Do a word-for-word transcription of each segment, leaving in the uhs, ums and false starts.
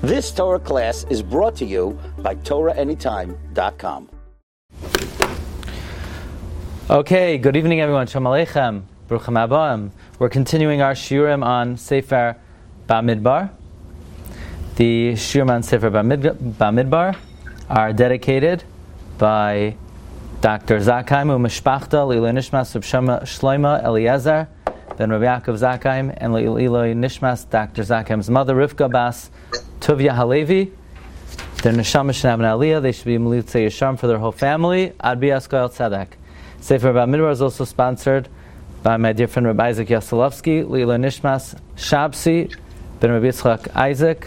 This Torah class is brought to you by Torah Anytime dot com. Okay, good evening everyone. Shalom Aleichem. Baruchim Abbaim. We're continuing our shiurim on Sefer Bamidbar. The shiurim on Sefer Bamidbar are dedicated by Doctor Zakheim u'Mishpachta Leiloi Nishmas Reb Shlomo Eliezer ben Rabbi Yaakov Zakheim and Leiloi Nishmas Doctor Zakheim's mother Rivka Bas Tuvia Halevi. Their neshama should have an aliyah. They should be Melitza Yesham for their whole family. Ad Bias Goel Tzedek. Sefer Bamidbar is also sponsored by my dear friend Rabbi Isaac Yaselovsky, Leiloi Nishmas Shabsi ben Rabbi Yitzchak Isaac.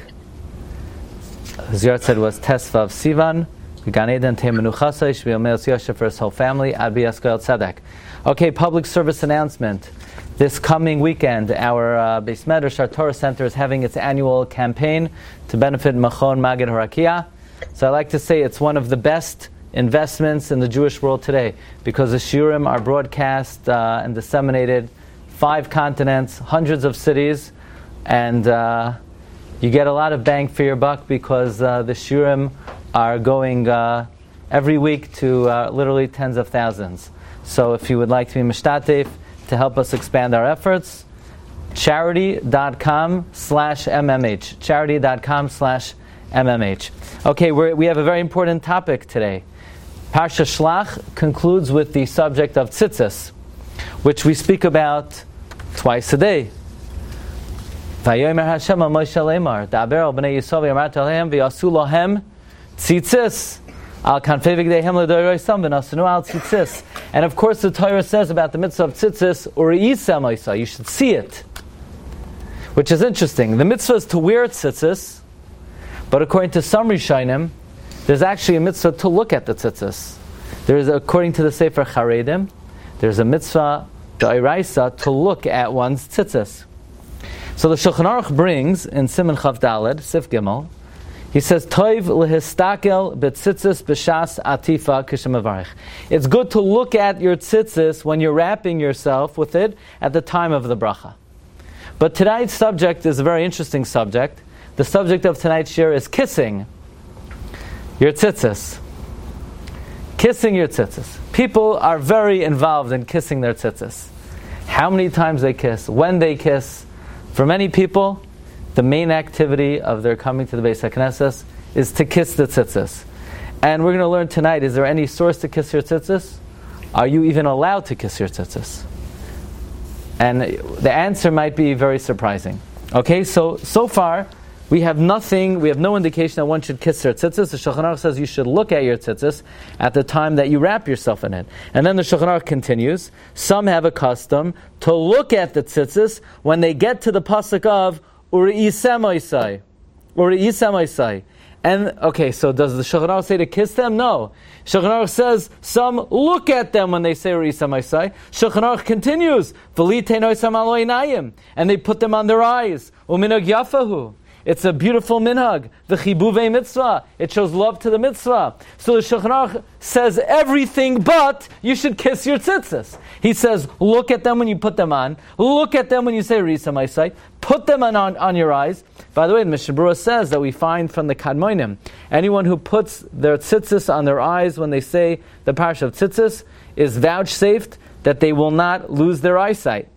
His yard said was Tesvav Sivan. Gan Eden Temenuchasa. He should be Omeos Yosef for his whole family. Ad Bias Goel Tzedek. Okay, public service announcement. This coming weekend, our uh, Beis Medrash, our Torah Center, is having its annual campaign to benefit Machon Magid Harakia. So I like to say it's one of the best investments in the Jewish world today, because the shiurim are broadcast uh, and disseminated five continents, hundreds of cities, and uh, you get a lot of bang for your buck, because uh, the shiurim are going uh, every week to uh, literally tens of thousands. So if you would like to be mishtatef to help us expand our efforts, charity.com slash MMH. Charity.com slash MMH. Okay, we're, we have a very important topic today. Parsha Shlach concludes with the subject of tzitzis, which we speak about twice a day. Vayomer Hashem al Moshe Lemar, Daber al bnei Yisrael v'yamart alehem v'yasu lohem tzitzis. Al kanfei v'gdeihem l'doros v'nasanu al tzitzis. And of course the Torah says about the mitzvah of tzitzis, u're'isa moisa, you should see it. Which is interesting. The mitzvah is to wear tzitzis, but according to some Rishonim, there's actually a mitzvah to look at the tzitzis. There is, according to the Sefer Charedim, there's a mitzvah, d'oraisa, to look at one's tzitzis. So the Shulchan Aruch brings in Siman Chav Daled, Sif Gimel, he says, Toiv lehistakel betzitzis b'shas atifa kishemavarich. It's good to look at your tzitzis when you're wrapping yourself with it at the time of the bracha. But tonight's subject is a very interesting subject. The subject of tonight's shir is kissing your tzitzis. Kissing your tzitzis. People are very involved in kissing their tzitzis. How many times they kiss, when they kiss. For many people, the main activity of their coming to the Beis HaKnesses is to kiss the tzitzis. And we're going to learn tonight, is there any source to kiss your tzitzis? Are you even allowed to kiss your tzitzis? And the answer might be very surprising. Okay, so, so far, we have nothing, we have no indication that one should kiss their tzitzis. The Shulchan Aruch says you should look at your tzitzis at the time that you wrap yourself in it. And then the Shulchan Aruch continues, some have a custom to look at the tzitzis when they get to the pasuk of Ure'isem oisai. Ure'isem oisai. And, okay, so does the Shulchan Aruch say to kiss them? No. Shulchan Aruch says some look at them when they say Ure'isem oisai. Shulchan Aruch continues, V'litein oisam alo einayim. And they put them on their eyes. U'minag yafahu. It's a beautiful minhag. The chibuvei mitzvah. It shows love to the mitzvah. So the Shulchan Aruch says everything but you should kiss your tzitzis. He says, look at them when you put them on. Look at them when you say Risa Maisai. Put them on, on, on your eyes. By the way, the Mishnah Berurah says that we find from the Kadmonim, anyone who puts their tzitzis on their eyes when they say the parsha of tzitzis is vouchsafed that they will not lose their eyesight.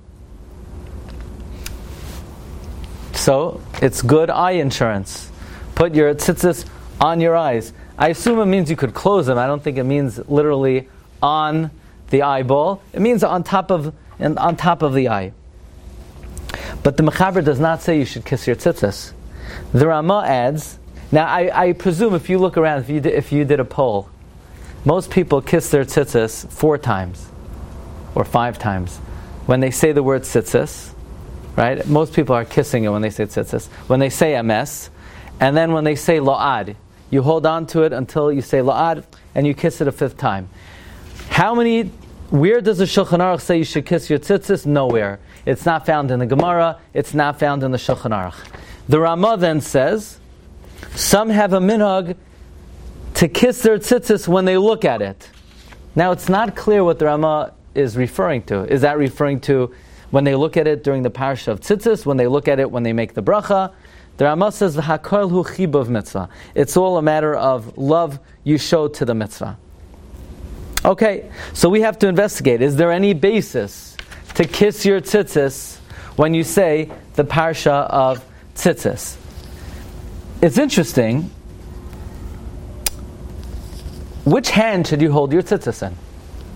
So, it's good eye insurance. Put your tzitzis on your eyes. I assume it means you could close them. I don't think it means literally on the eyeball. It means on top of on top of the eye. But the Mechaber does not say you should kiss your tzitzis. The Ramah adds, now I, I presume if you look around, if you, did, if you did a poll, most people kiss their tzitzis four times or five times. When they say the word tzitzis, right? Most people are kissing it when they say tzitzis. When they say emes, and then when they say lo'ad, you hold on to it until you say lo'ad, and you kiss it a fifth time. How many, where does the Shulchan Aruch say you should kiss your tzitzis? Nowhere. It's not found in the Gemara, it's not found in the Shulchan Aruch. The Ramah then says, some have a minhag to kiss their tzitzis when they look at it. Now it's not clear what the Ramah is referring to. Is that referring to when they look at it during the parsha of tzitzis, when they look at it when they make the bracha? The Rama says, "V'hakol hu chibav mitzvah." It's all a matter of love you show to the mitzvah. Okay, so we have to investigate. Is there any basis to kiss your tzitzis when you say the parsha of tzitzis? It's interesting. Which hand should you hold your tzitzis in?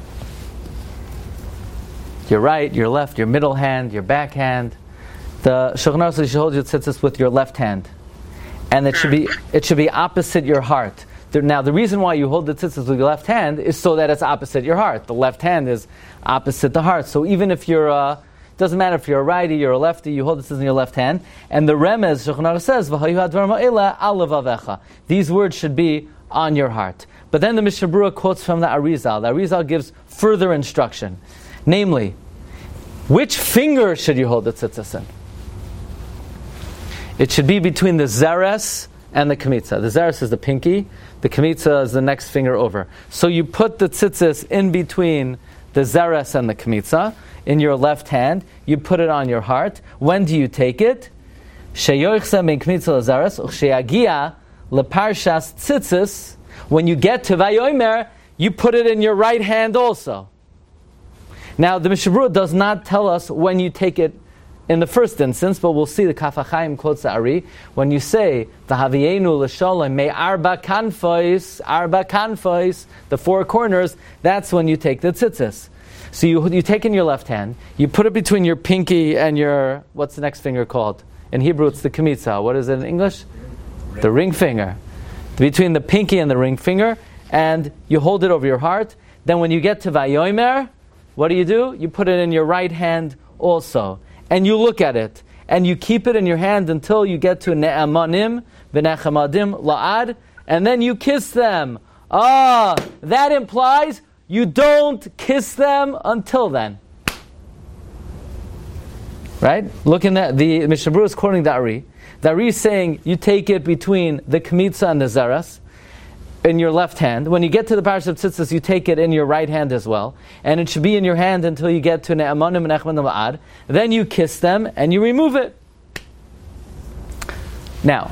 Your right, your left, your middle hand, your back hand. The Shulchan Aruch says you should hold your tzitzis with your left hand, and it should be it should be opposite your heart. Now, the reason why you hold the tzitzis with your left hand is so that it's opposite your heart. The left hand is opposite the heart. So even if you're, uh, doesn't matter if you're a righty, you're a lefty, you hold the tzitzis in your left hand. And the remez, Shulchan Aruch says, "V'hayu hadvarim ha'ela al levavecha." These words should be on your heart. But then the Mishnah Berurah quotes from the Arizal. The Arizal gives further instruction. Namely, which finger should you hold the tzitzis in? It should be between the zeres and the kmitza. The zeres is the pinky, the kmitza is the next finger over. So you put the tzitzis in between the zeres and the kmitza, in your left hand, you put it on your heart. When do you take it? Sheyoichsa min kmitza lezeres, u'sheyagia leparshas tzitzis. When you get to Vayomer, you put it in your right hand also. Now, the Mishnah Berurah does not tell us when you take it in the first instance, but we'll see the Kaf HaChaim quotes the Ari. When you say, V'havienu l'sholem me arba kanfois, arba kanfois, the four corners, that's when you take the tzitzis. So you, you take in your left hand, you put it between your pinky and your, what's the next finger called? In Hebrew, it's the kmitza. What is it in English? Ring. The ring finger. Between the pinky and the ring finger, and you hold it over your heart. Then when you get to Vayomer, what do you do? You put it in your right hand also. And you look at it. And you keep it in your hand until you get to Ne'amanim, V'nechamadim, La'ad, and then you kiss them. Ah, that implies you don't kiss them until then. Right? Looking at the Mishnah Berurah is quoting the Ari. The Ari is saying you take it between the kmitza and the zeres in your left hand. When you get to the Parashat of Tzitzis, you take it in your right hand as well. And it should be in your hand until you get to Ne'amanim and Echmanim La'ad. Then you kiss them and you remove it. Now,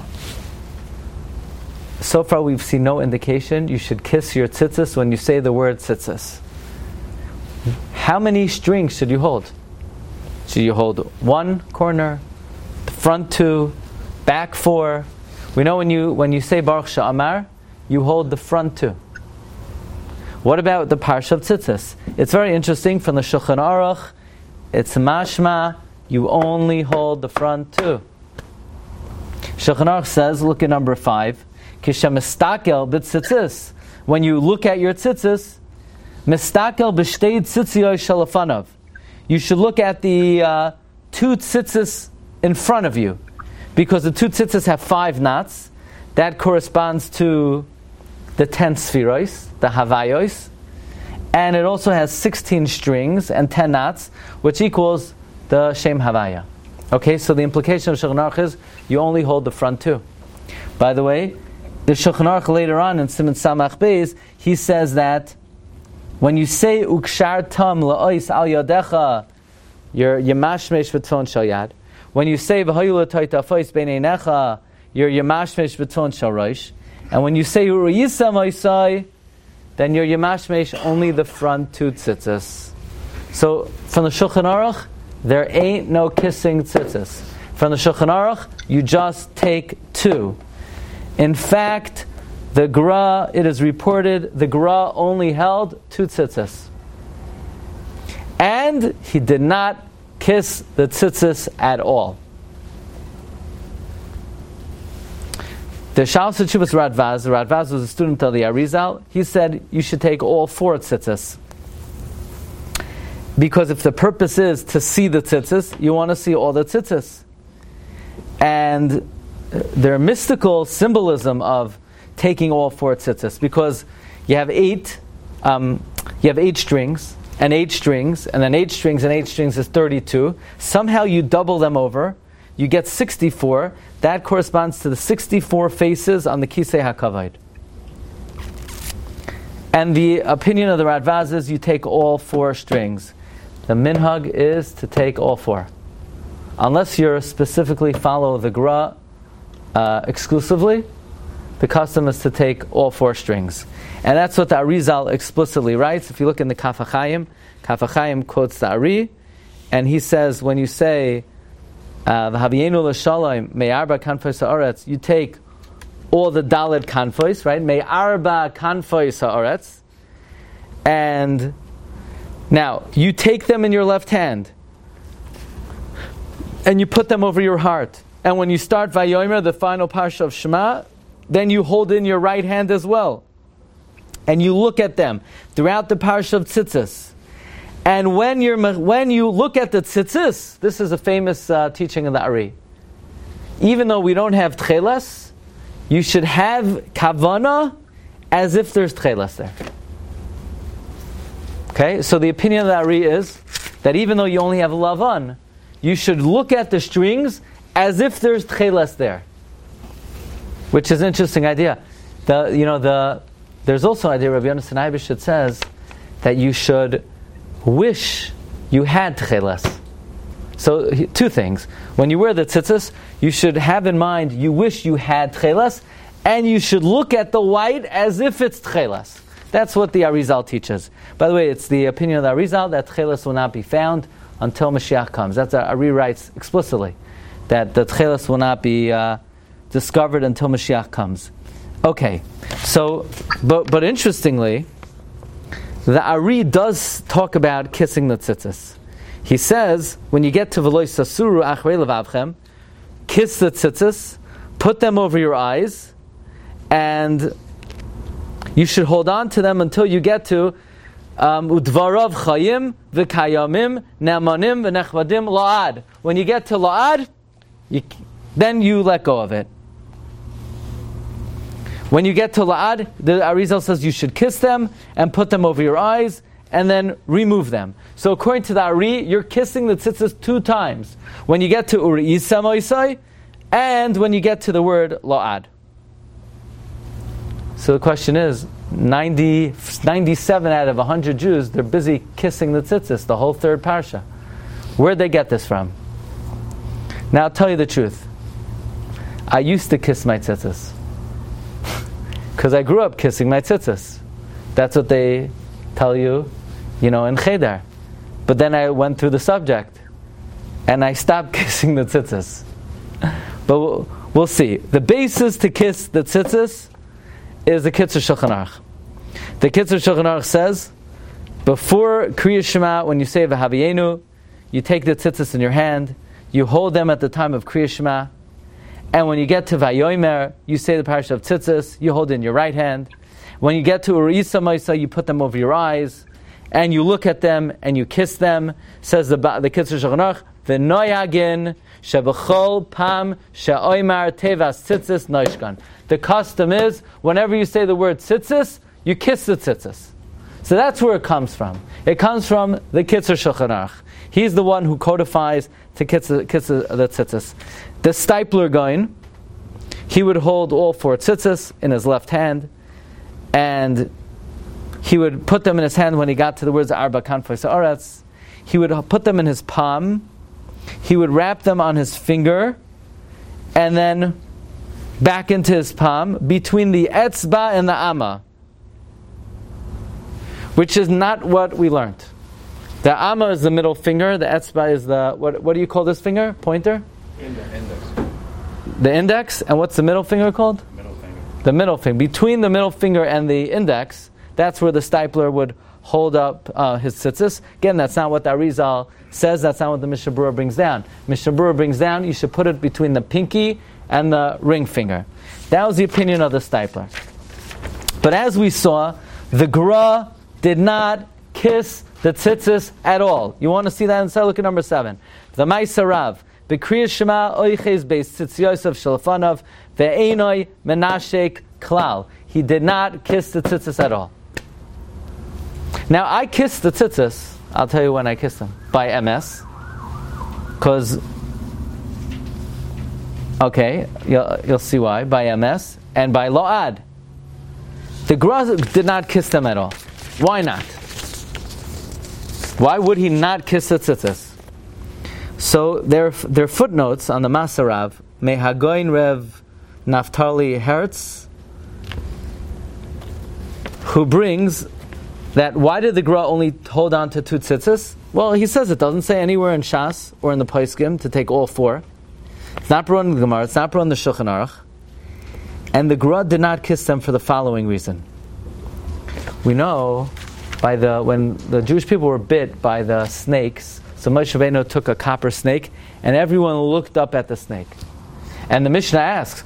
so far we've seen no indication you should kiss your tzitzis when you say the word tzitzis. How many strings should you hold? Should you hold one corner, the front two, back four? We know when you when you say Baruch Sha'amar, you hold the front two. What about the Parsha of Tzitzis? It's very interesting from the Shulchan Aruch. It's mashma, you only hold the front two. Shulchan Aruch says, look at number five, Kisha mistakel b'tzitzis. When you look at your tzitzis, mistakel b'shtei tzitziyoi shalafanav. You should look at the uh, two tzitzis in front of you, because the two tzitzis have five knots. That corresponds to the ten spherois, the havayos, and it also has sixteen strings and ten knots, which equals the Shem Havaya. Okay, so the implication of Shulchan Aruch is you only hold the front two. By the way, the Shulchan Aruch later on in Siman Samach Beis, he says that when you say ukshar tam la'ois al yadecha, you're yemashmesh b'ton shal yad. When you say v'hayu l'toita fois b'neinecha, you're yemashmesh b'ton shal rosh. And when you say uriyisa ma'isai, then you're yemashmesh only the front two tzitzis. So from the Shulchan Aruch, there ain't no kissing tzitzis. From the Shulchan Aruch, you just take two. In fact, the Gra, it is reported, the Gra only held two tzitzis. And he did not kiss the tzitzis at all. The Shalos Teshuvos Radvaz, Radvaz was a student of the Arizal, he said you should take all four tzitzis. Because if the purpose is to see the tzitzis, you want to see all the tzitzis. And their mystical symbolism of taking all four tzitzis, because you have eight, um, you have eight strings, and eight strings, and then eight strings, and eight strings is thirty-two. Somehow you double them over, you get sixty-four. That corresponds to the sixty-four faces on the Kisei HaKavod. And the opinion of the Radvaz is you take all four strings. The minhag is to take all four. Unless you're specifically follow the Gra, uh, exclusively. The custom is to take all four strings. And that's what the Arizal explicitly writes. If you look in the Kaf HaChaim, Kaf HaChaim quotes the Ari, and he says, when you say, V'havienu l'shalom, me'arba kanfos ha'aretz, you take all the Daled kanfos, right? Me'arba kanfos ha'aretz. And now, you take them in your left hand, and you put them over your heart. And when you start Vayomer, the final parsha of Shema, then you hold in your right hand as well. And you look at them throughout the parsha of Tzitzis. And when you're when you look at the Tzitzis, this is a famous uh, teaching of the Ari. Even though we don't have Tchelas, you should have Kavana as if there's Tchelas there. Okay, so the opinion of the Ari is that even though you only have Lavan, you should look at the strings as if there's Tchelas there. Which is an interesting idea. The you know the there's also an idea Rabbi Yonasan Eibish that says that you should wish you had Tchelas. So two things: when you wear the tzitzis, you should have in mind you wish you had Tchelas, and you should look at the white as if it's Tchelas. That's what the Arizal teaches. By the way, it's the opinion of the Arizal that Tchelas will not be found until Mashiach comes. That's what Ari writes explicitly, that the Tchelas will not be Uh, discovered until Mashiach comes. Okay, so, but but interestingly, the Ari does talk about kissing the tzitzis. He says, when you get to V'lo sasuru achrei levavchem, kiss the tzitzis, put them over your eyes, and you should hold on to them until you get to Udvarav chayim v'kayamim ne'amanim v'nechvadim la'ad. When you get to la'ad, you, then you let go of it. When you get to La'ad, the Arizal says you should kiss them and put them over your eyes and then remove them. So according to the Ari, you're kissing the tzitzis two times. When you get to Uri'isa Moisai and when you get to the word La'ad. So the question is, ninety, ninety-seven out of one hundred Jews, they're busy kissing the tzitzis, the whole third parsha. Where'd they get this from? Now I'll tell you the truth. I used to kiss my tzitzis. Because I grew up kissing my tzitzis. That's what they tell you, you know, in Cheder. But then I went through the subject, and I stopped kissing the tzitzis. But we'll, we'll see. The basis to kiss the tzitzis is the Kitzur Shulchan Aruch. The Kitzur Shulchan Aruch says, before Kriya Shema, when you say V'havienu, you take the tzitzis in your hand, you hold them at the time of Kriya Shema, and when you get to Vayomer, you say the parasha of Tzitzis, you hold in your right hand. When you get to Uri'isa Moisa, you put them over your eyes, and you look at them, and you kiss them. Says the the Kitzur Shulchan Aruch, V'noyagin shebechol pam she'oymar tevas tzitzis noishkan. The custom is, whenever you say the word tzitzis, you kiss the tzitzis. So that's where it comes from. It comes from the Kitzur Shulchan Aruch. He's the one who codifies to kiss the, kiss the tzitzis. The Stipler Gaon, he would hold all four tzitzis in his left hand, and he would put them in his hand when he got to the words Arba Kanfos Ha'aretz. He would put them in his palm, he would wrap them on his finger, and then back into his palm, between the Etzba and the Amma, which is not what we learned. The Amma is the middle finger, the Etzba is the, what, what do you call this finger? Pointer? Index. The index, and what's the middle finger called? Middle finger. The middle finger. Between the middle finger and the index, that's where the Stipler would hold up uh, his tzitzis. Again, that's not what the Arizal says, that's not what the Mishnah Berurah brings down. Mishnah Berurah brings down, you should put it between the pinky and the ring finger. That was the opinion of the Stipler. But as we saw, the Gra did not kiss the tzitzis at all. You want to see that inside? Look at number seven. The Ma'aser Rav. B'kriyas Shema oiches beis tzitz Yosef shalafanav ve'enoi menashek klal. He did not kiss the tzitzis at all. Now I kissed the tzitzis. I'll tell you when I kissed them. By M S. Because, okay, you'll, you'll see why. By M S and by Lo'ad. The Gra did not kiss them at all. Why not? Why would he not kiss the tzitzis? So their their footnotes on the Ma'aser Rav, Mehagoin Rev Naftali Hertz, who brings that why did the Gra only hold on to two tzitzis? Well, he says it doesn't say anywhere in Shas or in the Poskim to take all four. It's not brought in the Gemara, it's not brought in the Shulchan Aruch. And the Gra did not kiss them for the following reason. We know by the when the Jewish people were bit by the snakes, so Moshe Rabbeinu took a copper snake and everyone looked up at the snake. And the Mishnah asks,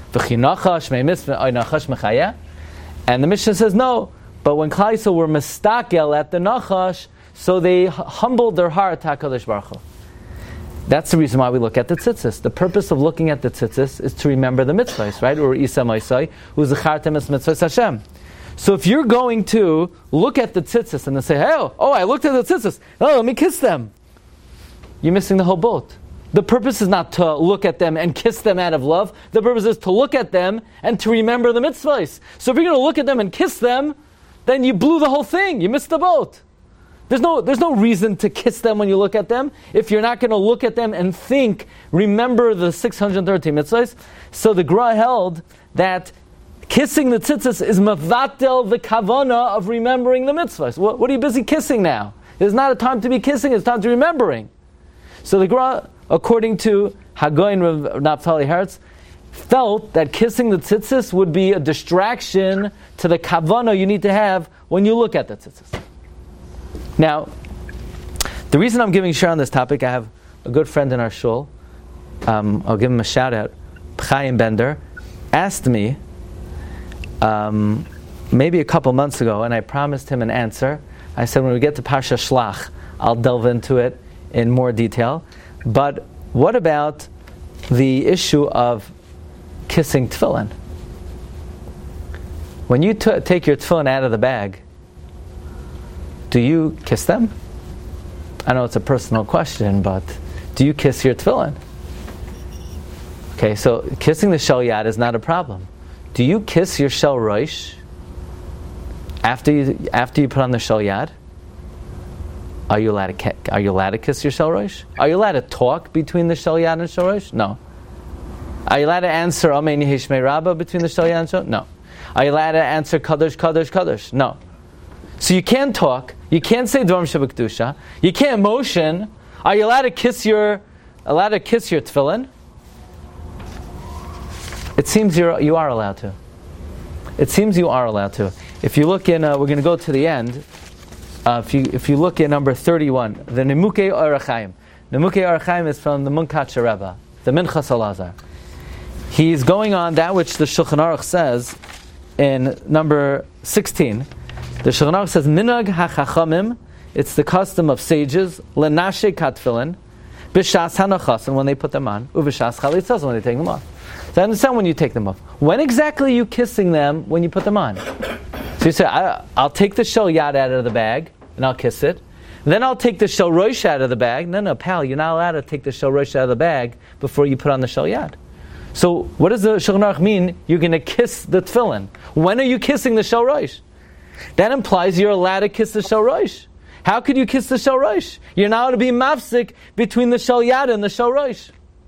and the Mishnah says no, but when Klal Yisrael were mistakel at the Nachash, so they humbled their heart to HaKadosh Baruch Hu. That's the reason why we look at the tzitzis. The purpose of looking at the tzitzis is to remember the mitzvahs, right? Or Isa Maisai, who's the Chartem es Mitzvahs Hashem. So if you're going to look at the tzitzis and then say, hey, oh, oh, I looked at the tzitzis, oh, let me kiss them, you're missing the whole boat. The purpose is not to look at them and kiss them out of love. The purpose is to look at them and to remember the mitzvahs. So if you're going to look at them and kiss them, then you blew the whole thing. You missed the boat. There's no, there's no reason to kiss them when you look at them if you're not going to look at them and think, remember the six hundred thirteen mitzvahs. So the Gra held that kissing the tzitzis is mavatel the kavana of remembering the mitzvahs. What, what are you busy kissing now? It's not a time to be kissing, it's time to remembering. So the Gra, according to Hagoyin Rav Naftali Hertz, felt that kissing the tzitzis would be a distraction to the kavana you need to have when you look at the tzitzis. Now, the reason I'm giving share on this topic, I have a good friend in our shul, um, I'll give him a shout out, Chaim Bender, asked me um, maybe a couple months ago, and I promised him an answer. I said when we get to Parsha Shlach, I'll delve into it in more detail. But what about the issue of kissing tefillin? When you t- take your tefillin out of the bag, do you kiss them? I know it's a personal question, but do you kiss your tefillin? Okay, so kissing the shel yad is not a problem. Do you kiss your shel rosh after you after you put on the shel yad? Are you allowed to are you allowed to kiss your shel rosh? Are you allowed to talk between the shel yad and shel rosh? No. Are you allowed to answer Amen Yehishmei Rabbah between the shel yad and shel? No. Are you allowed to answer Kadosh Kadosh Kadosh? No. So you can't talk. You can't say Dvarim Shebekdusha. You can't motion. Are you allowed to kiss your allowed to kiss your tefillin? It seems you're, you are allowed to. It seems you are allowed to. If you look in, uh, we're going to go to the end. Uh, if you if you look at number thirty-one, the Nimukei Orach Chaim. Nimukei Orach Chaim is from the Munkatcher Rebbe, the Minchas Elazar. He's going on that which the Shulchan Aruch says in number sixteen. The Shulchan Aruch says, Minag HaChachamim, it's the custom of sages, Lenashe Katfilin, B'shas HaNachas, and when they put them on, Uv'shas Chalitzas, when they take them off. So I understand when you take them off. When exactly are you kissing them when you put them on? So you say, I, I'll take the shel yad out of the bag, and I'll kiss it. Then I'll take the shel rosh out of the bag. No, no, pal, you're not allowed to take the shel rosh out of the bag before you put on the shel yad. So what does the Shulchan Aruch mean? You're going to kiss the tefillin. When are you kissing the shel rosh? That implies you're allowed to kiss the shel rosh. How could you kiss the shel rosh? You're not allowed to be mafsik between the shel yad and the shel rosh.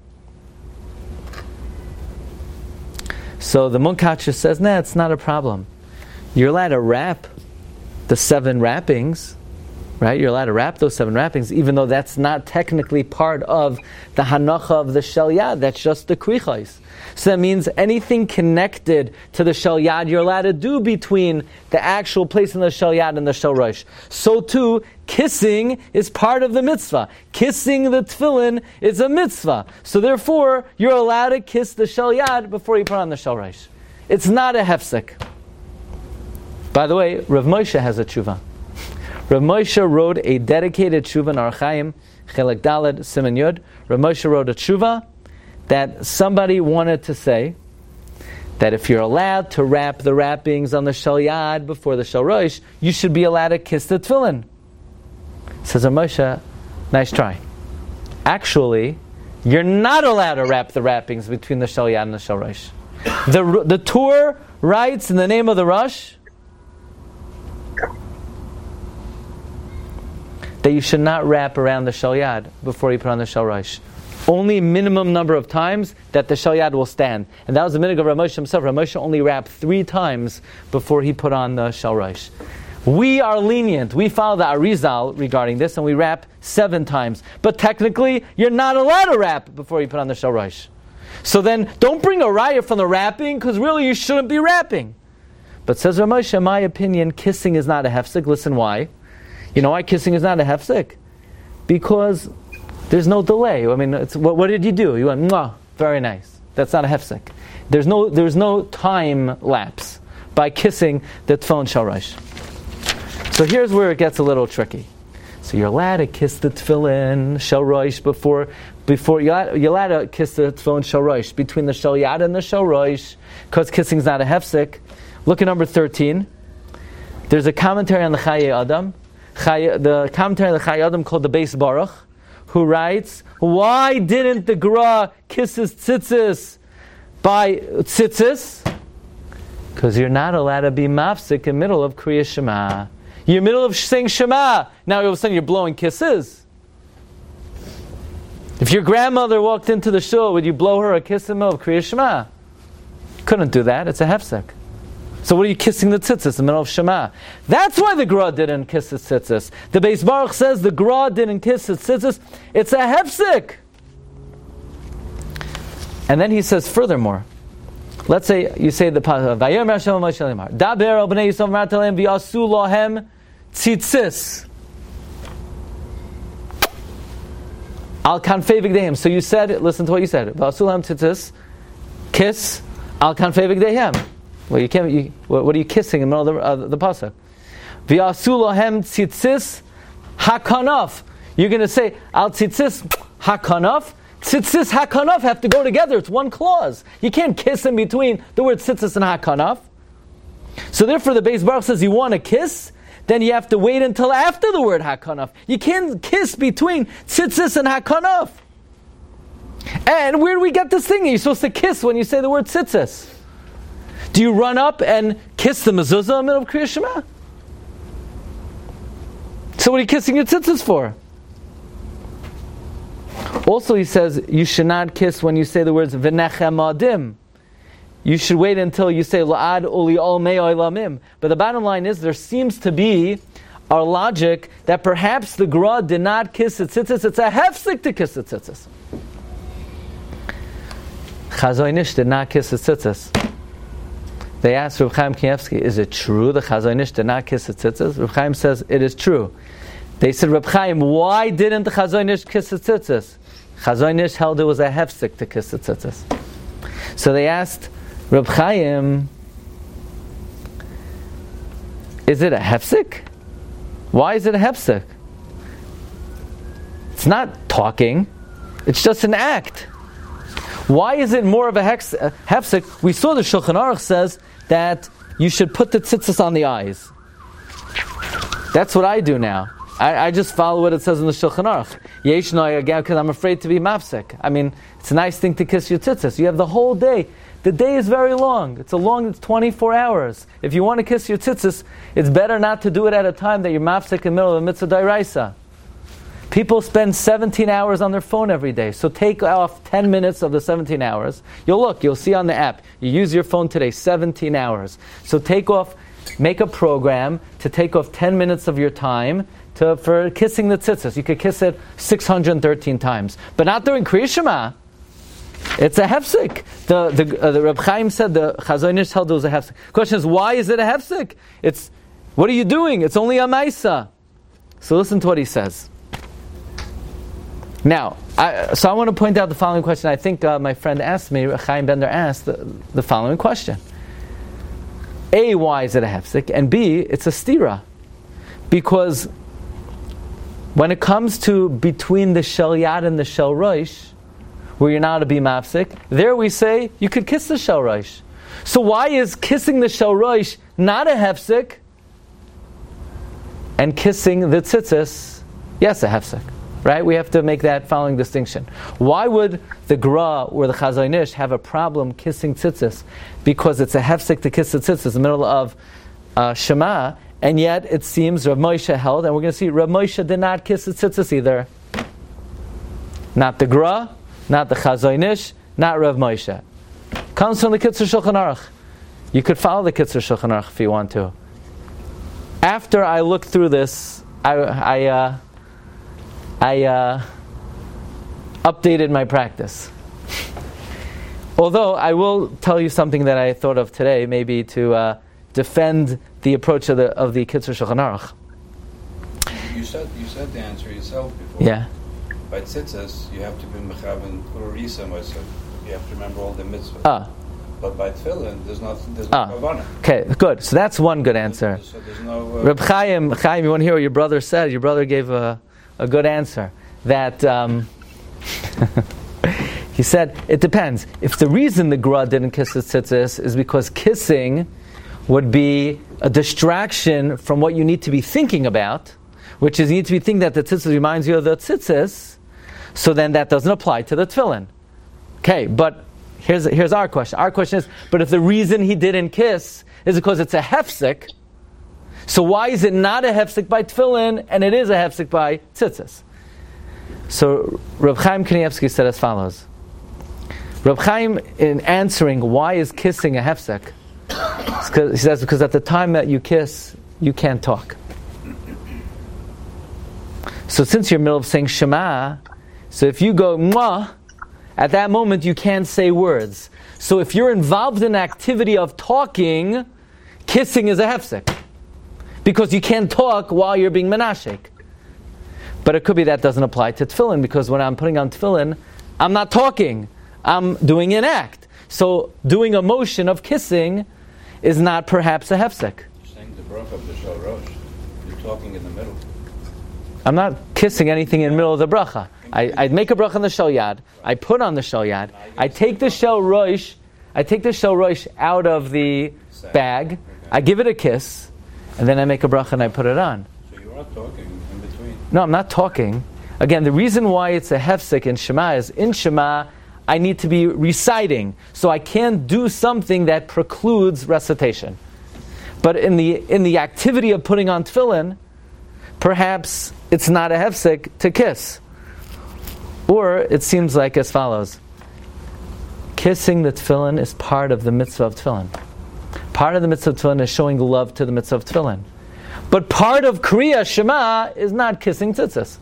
So the Munkatcher says, nah, it's not a problem. You're allowed to wrap the seven wrappings, right? You're allowed to wrap those seven wrappings, even though that's not technically part of the hanacha of the shel yad. That's just the krichos. So that means anything connected to the shel yad you're allowed to do between the actual place in the shel yad and the shel rosh. So too, kissing is part of the mitzvah. Kissing the tefillin is a mitzvah. So therefore, you're allowed to kiss the shel yad before you put on the shel rosh. It's not a hefsek. By the way, Rav Moshe has a tshuva. Rav Moshe wrote a dedicated tshuva in Orach Chaim, Chelek Daled, Siman Yud. Rav Moshe wrote a tshuva that somebody wanted to say that if you're allowed to wrap the wrappings on the shel yad before the shel rosh, you should be allowed to kiss the tefillin. Says Rav Moshe, nice try. Actually, you're not allowed to wrap the wrappings between the shel yad and the shel rosh. The the Tur writes in the name of the Rosh that you should not wrap around the shel yad before you put on the shel rosh. only minimum number of times that the shel yad will stand. And that was the minhag of Rav Moshe himself. Rav Moshe only wrapped three times before he put on the shel rosh. We are lenient. We follow the Arizal regarding this, and we wrap seven times. But technically, you're not allowed to wrap before you put on the shel rosh. So then, don't bring a raya from the wrapping, because really you shouldn't be wrapping. But says Rav Moshe, in my opinion, kissing is not a hefsek. Listen why. You know why kissing is not a hefsek? Because there's no delay. I mean, it's, what, what did you do? You went, mwah, very nice. That's not a hefsek. There's no, there's no time lapse by kissing the tefillin shel rosh. So here's where it gets a little tricky. So you're allowed to kiss the tefillin shel rosh before, before you're allowed, you're allowed to kiss the tefillin shel rosh between the shel yad and the shel rosh, because kissing is not a hefsek. Look at number thirteen. There's a commentary on the Chayei Adam. Chai, the commentary on the Chayei Adam called the Beis Baruch, who writes, why didn't the Gra kiss his tzitzis by tzitzis? Because you're not allowed to be mafsik in the middle of Kriya Shema. You're in the middle of saying Shema. Now all of a sudden you're blowing kisses. If your grandmother walked into the shul, would you blow her a kiss in the middle of Kriya Shema? Couldn't do that. It's a hefsek. So what are you kissing the tzitzis in the middle of Shema? That's why the Gra didn't kiss his tzitzis. The Beis Baruch says the Gra didn't kiss his tzitzis. It's a hefsek. And then he says furthermore, let's say you say the pasuk, Vayomer Hashem Moshe Lemar, Daber al bnei Yisrael v'amar talem v'yasu lohem tzitzis al kanfei v'gdeihem. So you said, listen to what you said, v'yasu lohem tzitzis, kiss al kanfei v'gdeihem. Well, you can't. You, what are you kissing in the middle of the, uh, the pasuk? V'yasu lohem tzitzis hakanaf. You're going to say al tzitzis hakanaf. Tzitzis hakanaf have to go together. It's one clause. You can't kiss in between the word tzitzis and hakanaf. So therefore, the Beis Baruch says you want to kiss, then you have to wait until after the word hakanaf. You can't kiss between tzitzis and hakanaf. And where do we get this thing? You're supposed to kiss when you say the word tzitzis. Do you run up and kiss the mezuzah in the middle of Kriya Shema? So what are you kissing your tzitzis for? Also, he says you should not kiss when you say the words v'nechem adim. You should wait until you say la'ad uli ol me'oy lamim. But the bottom line is there seems to be our logic that perhaps the Gra did not kiss the tzitzis. It's a hefsek to kiss the tzitzis. Chazon Ish did not kiss the tzitzis. They asked Reb Chaim Kanievsky, is it true the Chazon Ish did not kiss the tzitzis? Reb Chaim says it is true. They said, Reb Chaim, why didn't the Chazon Ish kiss the tzitzis? Chazon Ish held it was a hefsek to kiss the tzitzis. So they asked Reb Chaim, is it a hefsek? Why is it a hefsek? It's not talking. It's just an act. Why is it more of a hex, uh, hefsek? We saw the Shulchan Aruch says that you should put the tzitzis on the eyes. That's what I do now. I, I just follow what it says in the Shulchan Aruch. Yesh noy again because I'm afraid to be mafsek. I mean, it's a nice thing to kiss your tzitzis. You have the whole day. The day is very long. It's a long, it's twenty-four hours. If you want to kiss your tzitzis, it's better not to do it at a time that you're mafsek in the middle of a mitzvah d'oraisa. People spend seventeen hours on their phone every day. So take off ten minutes of the seventeen hours. You'll look, you'll see on the app. You use your phone today, seventeen hours. So take off, make a program to take off ten minutes of your time to, for kissing the tzitzis. You could kiss it six hundred thirteen times. But not during Kriya Shema. It's a hefsek. The the, uh, the Reb Chaim said the Chazon Ish held it was a hefsek. Question is, why is it a hefsek? It's, what are you doing? It's only a maisa. So listen to what he says. Now, I, so I want to point out the following question. I think uh, my friend asked me, Chaim Bender asked the, the following question. A, why is it a hefsek? And B, it's a stira. Because when it comes to between the shel yad and the shel rosh, where you're not to be mafsik, there we say you could kiss the shel rosh. So why is kissing the shel rosh not a hefsek, and kissing the tzitzis, yes, a hefsek? Right? We have to make that following distinction. Why would the Gra or the Chazon Ish have a problem kissing tzitzis? Because it's a hefsek to kiss the tzitzis in the middle of uh, Shema, and yet it seems Rav Moshe held, and we're going to see Rav Moshe did not kiss the tzitzis either. Not the Gra, not the Chazon Ish, not Rav Moshe. Comes from the Kitzur Shulchan Aruch. You could follow the Kitzur Shulchan Aruch if you want to. After I looked through this, I I, uh, I uh, updated my practice. Although I will tell you something that I thought of today, maybe to uh, defend the approach of the of the Kitzur Shulchan Aruch. You said you said the answer yourself before. Yeah. By tzitzis, you have to be mechaven urisa myself. You have to remember all the mitzvahs. Ah. But by tefillin, there's not there's no Ah. kavanah. Okay, good. So that's one good answer. So there's no. Uh, Reb Chaim, Chaim, you want to hear what your brother said? Your brother gave a a good answer. That um, he said it depends. If the reason the Gra didn't kiss the tzitzis is because kissing would be a distraction from what you need to be thinking about, which is you need to be thinking that the tzitzis reminds you of the tzitzis, so then that doesn't apply to the tefillin. Okay, but here's here's our question. Our question is, but if the reason he didn't kiss is because it's a hefsek, so why is it not a hefsek by tefillin and it is a hefsek by tzitzis? So Reb Chaim Kanievsky said as follows. Reb Chaim, in answering why is kissing a hefsek, he says because at the time that you kiss, you can't talk. So since you're in the middle of saying Shema, so if you go mwah, at that moment you can't say words. So if you're involved in the activity of talking, kissing is a hefsek. Because you can't talk while you're being menashek. But it could be that doesn't apply to tefillin, because when I'm putting on tefillin, I'm not talking. I'm doing an act. So doing a motion of kissing is not perhaps a hefsek. You're saying the bracha of the Shal Rosh. You're talking in the middle. I'm not kissing anything in the middle of the bracha. I, I make a bracha on the shel yad. I put on the shel yad. I take the shel rosh. I take the shel rosh out of the bag. I give it a kiss, and then I make a bracha and I put it on. So you are talking in between. No, I'm not talking. Again, the reason why it's a hefsek in Shema is in Shema I need to be reciting, so I can't do something that precludes recitation. But in the in the activity of putting on tefillin, perhaps it's not a hefsek to kiss. Or it seems like as follows. Kissing the tefillin is part of the mitzvah of tefillin. Part of the mitzvah of tefillin is showing love to the mitzvah of tefillin. But part of Kriya Shema is not kissing tzitzis.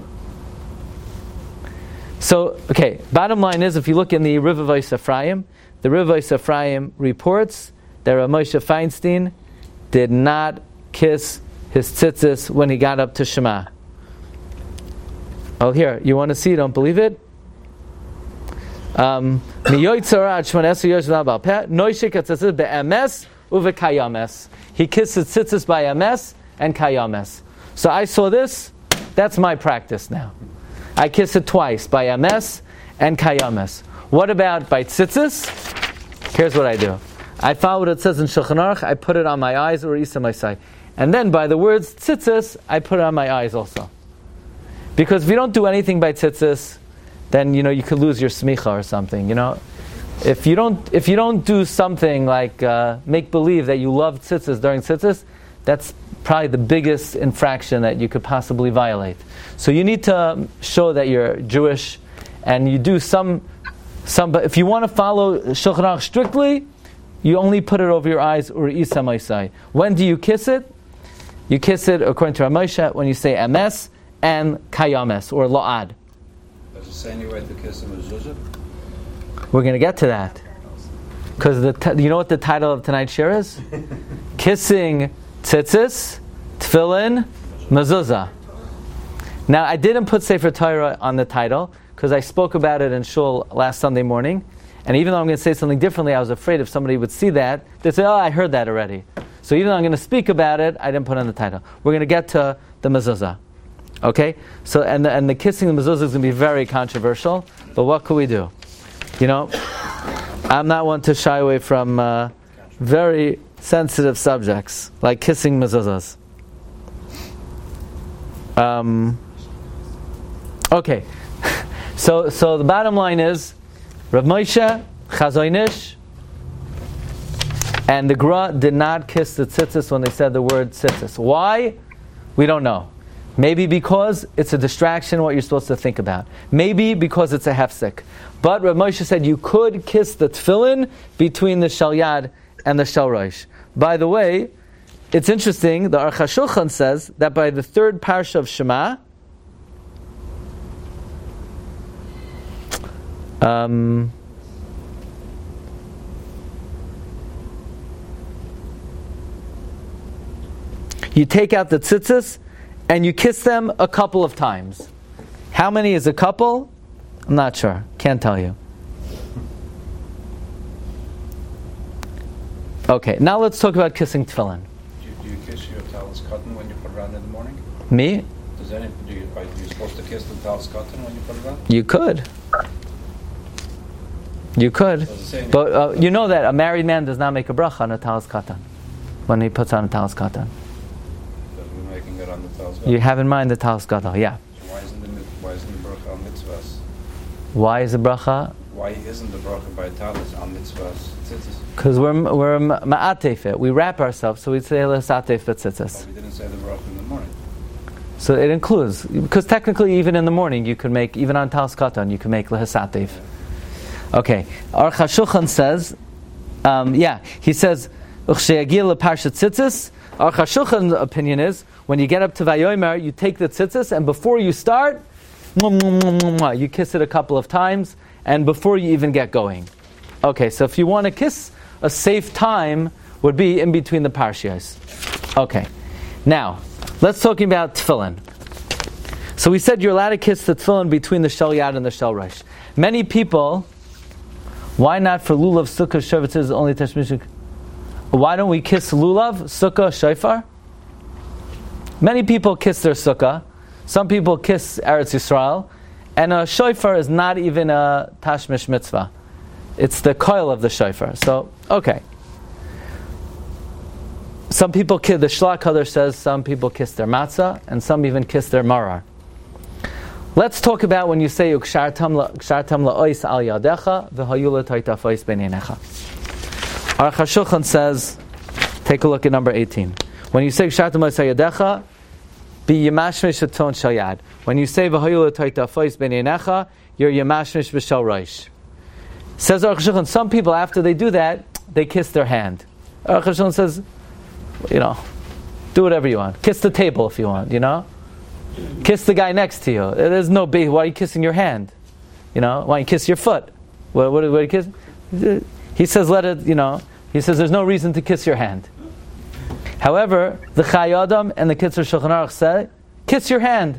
So, okay, bottom line is, if you look in the Rivavos Ephraim, the Rivavos Ephraim reports that Rav Moshe Feinstein did not kiss his tzitzis when he got up to Shema. Oh, here, you want to see, don't believe it? Um, he kissed his tzitzis by emes and kayames. So I saw this, that's my practice now. I kiss it twice, by emes and kayames. What about by tzitzis? Here's what I do. I follow what it says in Shulchan Aruch, I put it on my eyes or isa my side. And then by the words tzitzis, I put it on my eyes also. Because if you don't do anything by tzitzis, then you know you could lose your smicha or something. You know, if you don't if you don't do something like uh, make believe that you love tzitzis during tzitzis, that's probably the biggest infraction that you could possibly violate. So you need to show that you're Jewish, and you do some some. But if you want to follow Shulchan Aruch strictly, you only put it over your eyes or isa maisai. When do you kiss it? You kiss it according to Rav Moshe when you say emes and kayames or la'ad. Does it say anywhere to kiss a mezuzah? We're going to get to that. Because the t- you know what the title of tonight's shir is? Kissing tzitzis, tefillin, mezuzah. Now, I didn't put Sefer Torah on the title because I spoke about it in shul last Sunday morning. And even though I'm going to say something differently, I was afraid if somebody would see that, they'd say, oh, I heard that already. So even though I'm going to speak about it, I didn't put it on the title. We're going to get to the mezuzah. Okay? So, and the, and the kissing the mezuzah is going to be very controversial, but what could we do? You know, I'm not one to shy away from uh, very sensitive subjects, like kissing mezuzahs. Um, okay. so, so the bottom line is, Rav Moshe, Chazon Ish, and the Gra did not kiss the tzitzis when they said the word tzitzis. Why? We don't know. Maybe because it's a distraction, what you're supposed to think about. Maybe because it's a hefsek. But Rav Moshe said you could kiss the tefillin between the shel yad and the shel rosh. By the way, it's interesting, the Aruch HaShulchan says that by the third parsha of Shema, um, you take out the tzitzis and you kiss them a couple of times. How many is a couple? I'm not sure. Can't tell you. Okay, now let's talk about kissing tefillin. Do you, do you kiss your talis cotton when you put it on in the morning? Me? Does any, do you, are you supposed to kiss the talis cotton when you put it on? You could. You could. But uh, you know that a married man does not make a bracha on a talis katan when he puts on a talis katan. We're making it on the talis katan. You have in mind the talis katan, yeah. So why isn't the why isn't the bracha on mitzvahs? Why is the bracha? Why isn't the bracha by talis on mitzvahs? Tzitzis. Because we're we're ma'atef it. We wrap ourselves, so we say l'satef v'tzitzis. We didn't say the bracha in the morning. So it includes, because technically even in the morning you could make, even on talis katan you could make l'satef. Yeah. Okay, Aruch HaShulchan says, um, yeah, he says, Uchsheyagil leparshat tzitzis. Aruch HaShulchan's opinion is, when you get up to Vayomer, you take the tzitzis, and before you start, you kiss it a couple of times, and before you even get going. Okay, so if you want to kiss, a safe time would be in between the parshias. Okay, now, let's talk about tefillin. So we said you're allowed to kiss the tefillin between the shel yad and the shel rosh. Many people, why not for lulav, sukkah, shofar, only tashmishik? Why don't we kiss lulav, sukkah, shofar? Many people kiss their sukkah. Some people kiss Eretz Yisrael. And a shofar is not even a tashmish mitzvah. It's the coil of the shofar. So, okay. Some people kiss, the Shlach Kadosh says some people kiss their matzah, and some even kiss their marar. Let's talk about when you say ukshartam la'ois al yadecha v'hayu l'toitafos b'neinecha. Aruch HaShulchan says, take a look at number eighteen. When you say ukshartam la'ois al yadecha, be yemashmish aton shel yad. When you say v'hayu l'toitafos b'neinecha, you're yemashmish b'shel rosh. Says Aruch HaShulchan, some people after they do that, they kiss their hand. Aruch HaShulchan says, you know, do whatever you want. Kiss the table if you want, you know. Kiss the guy next to you. There's no big, why are you kissing your hand? You know, why don't you kiss your foot? What, what, what do you kiss? He says, let it, you know, he says there's no reason to kiss your hand. However, the Chai Adam and the Kitzur Shulchan Aruch say, kiss your hand.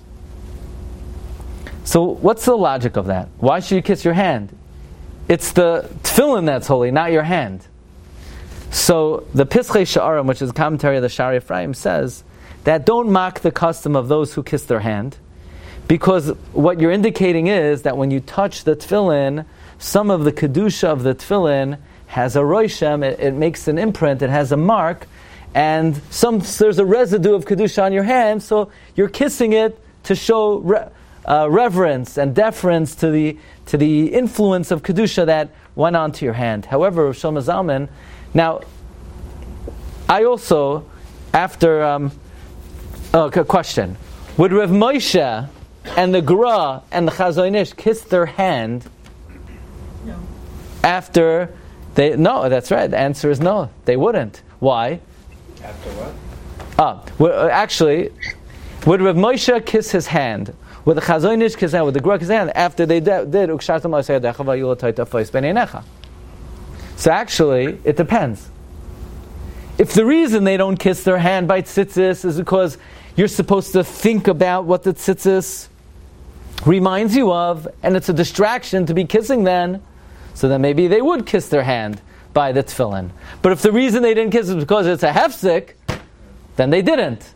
So what's the logic of that? Why should you kiss your hand? It's the tefillin that's holy, not your hand. So the Pischei Sha'arim, which is a commentary of the Shari Ephraim, says that don't mock the custom of those who kiss their hand, because what you're indicating is that when you touch the tefillin, some of the kedusha of the tefillin has a roishem, it, it makes an imprint, it has a mark, and some there's a residue of kedusha on your hand, so you're kissing it to show re, uh, reverence and deference to the to the influence of kedusha that went onto your hand. However, Rav Shlomo Zalman, now I also, after um, oh, okay, question, would Rav Moshe and the Gra and the Chazon Ish kiss their hand? No. After they, no, that's right. The answer is no. They wouldn't. Why? After what? Ah, well, actually, would Rav Moshe kiss his hand? Would the Chazon Ish kiss his hand? Would the Gra kiss his hand? After they did, Ukshartam La'aseh Yadecha V'hayu L'toitafos b'neinecha. So actually, it depends. If the reason they don't kiss their hand by tzitzis is because you're supposed to think about what the tzitzis reminds you of, and it's a distraction to be kissing then, so then maybe they would kiss their hand by the tefillin. But if the reason they didn't kiss is because it's a hefsek, then they didn't.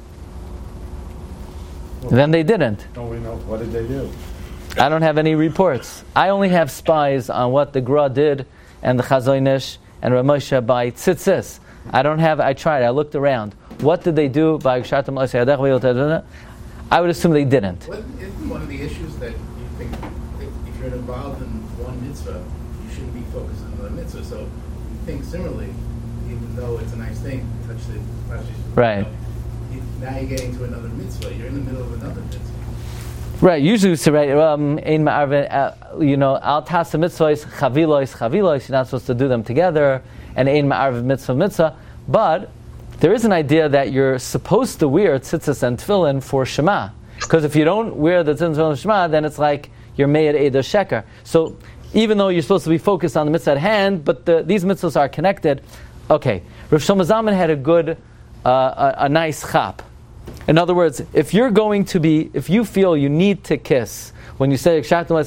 Well, then they didn't. Don't we know? What did they do? I don't have any reports. I only have spies on what the Gra did and the Chazon Ish and Rav Moshe by tzitzis. I don't have, I tried, I looked around. What did they do by Ukshartam La'aseh Yadecha V'hayu L'toitafos? I would assume they didn't. Well, isn't one of the issues that you think that if you're involved in one mitzvah, you shouldn't be focused on another mitzvah? So you think similarly, even though it's a nice thing, touch the touch the- Right. you, now you're getting to another mitzvah. You're in the middle of another mitzvah. Right, usually we say, right, um, ein ma'arvin, uh, you know, al tasa mitzvahs, chavilos, chavilos, you're not supposed to do them together, and ein ma'arvin mitzvah, mitzvah, but there is an idea that you're supposed to wear tzitzis and tefillin for Shema, because if you don't wear the tzitzis and tefillin for Shema, then it's like you're me'ed eder sheker. So, even though you're supposed to be focused on the mitzvah at hand, but the, these mitzvahs are connected, okay, Rav Shlomo Zalman had a good, uh, a, a nice chap. In other words, if you're going to be, if you feel you need to kiss, when you say, but what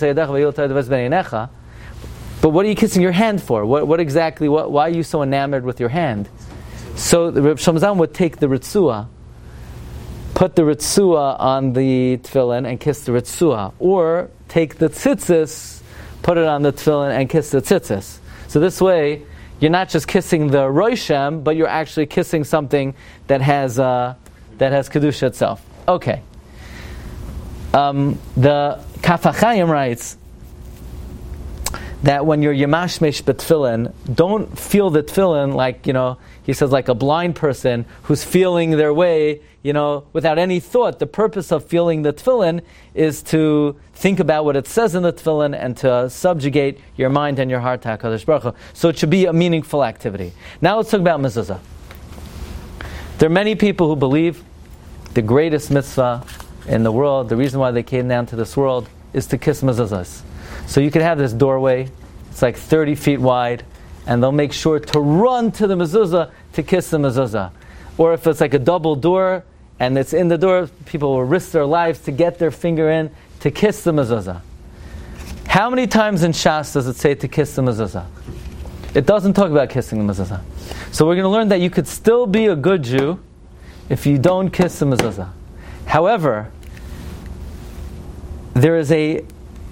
are you kissing your hand for? What, what exactly, what, why are you so enamored with your hand? So the Reb Shlomo Zalman would take the ritzua, put the ritzua on the tefillin and kiss the ritzua, or take the tzitzis, put it on the tefillin and kiss the tzitzis. So this way, you're not just kissing the roishem, but you're actually kissing something that has uh, that has kedusha itself. Okay. Um, the Kaf HaChaim writes that when you're yemashmesh b'tefillin, don't feel the tefillin like, you know, he says like a blind person who's feeling their way, you know, without any thought. The purpose of feeling the tefillin is to think about what it says in the tefillin and to subjugate your mind and your heart to HaKadosh Baruch Hu. So it should be a meaningful activity. Now let's talk about mezuzah. There are many people who believe the greatest mitzvah in the world, the reason why they came down to this world, is to kiss mezuzahs. So you can have this doorway, it's like thirty feet wide, and they'll make sure to run to the mezuzah to kiss the mezuzah. Or if it's like a double door, and it's in the door, people will risk their lives to get their finger in to kiss the mezuzah. How many times in Shas does it say to kiss the mezuzah? It doesn't talk about kissing the mezuzah. So we're going to learn that you could still be a good Jew if you don't kiss the mezuzah. However, there is a